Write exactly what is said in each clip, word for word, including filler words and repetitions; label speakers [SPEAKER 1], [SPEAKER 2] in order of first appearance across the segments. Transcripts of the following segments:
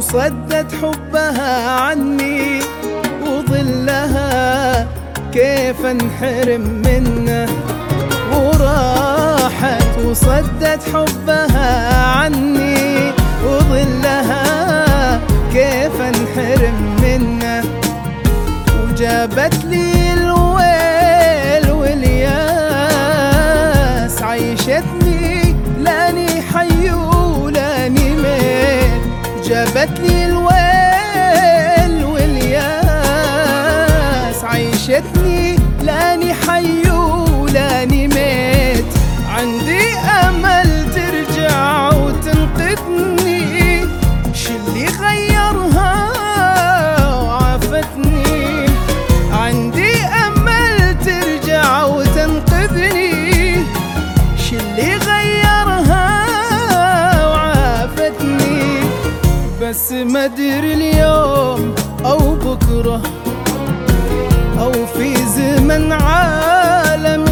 [SPEAKER 1] وصدت حبها عني وظلها كيف انحرم منه، وراحت وصدت حبها عني وظلها كيف انحرم منه، وجابت لي الويل والياس عيشتني لاني حي ولاني ميت، جابت لي الويل والياس عيشتني لاني حي ولاني ميت. عندي امل ترجع وتنقذني، شلي غيرها وعافتني. عندي امل ترجع وتنقذني، شلي غيرها وعافتني. بس ما ادري اليوم او بكره او في زمن عالم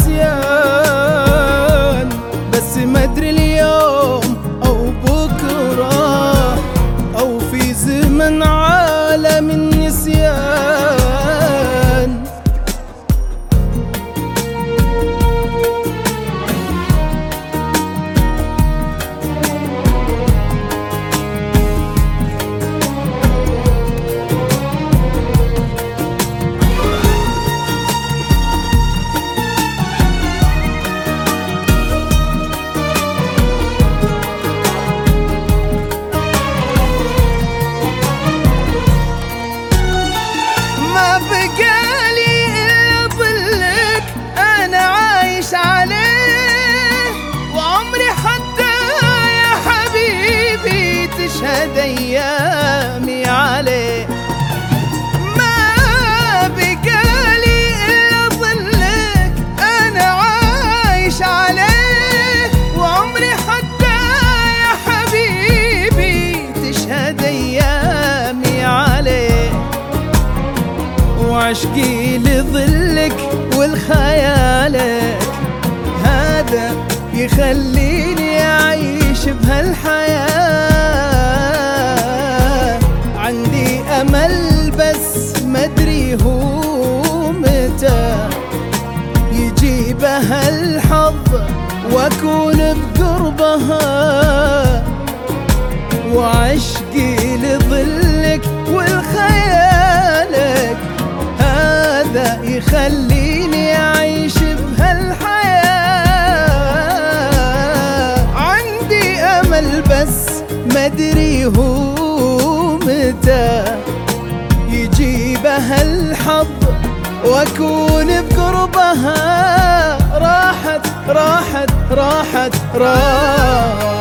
[SPEAKER 1] النسيان، بس ما ادري اليوم او بكره او في زمن عالم النسيان. بقالي إلا ظلك أنا عايش عليه، وعمري حتى يا حبيبي تشهد أيامي عليه. ما بقالي إلا ظلك أنا عايش عليه، وعمري حتى يا حبيبي تشهد أيامي عليه. وعشقي لظلك والخيالك هذا يخليني أعيش بهالحياة. عندي أمل بس مدري هو متى يجيبها الحظ وأكون بقربها. وعشقي لظلك والخيالك هذا يخليني أعيش بهالحياة. عندي أمل بس مدري هو متى يجيبها الحظ وأكون بقربها. راحت راحت راحت راحت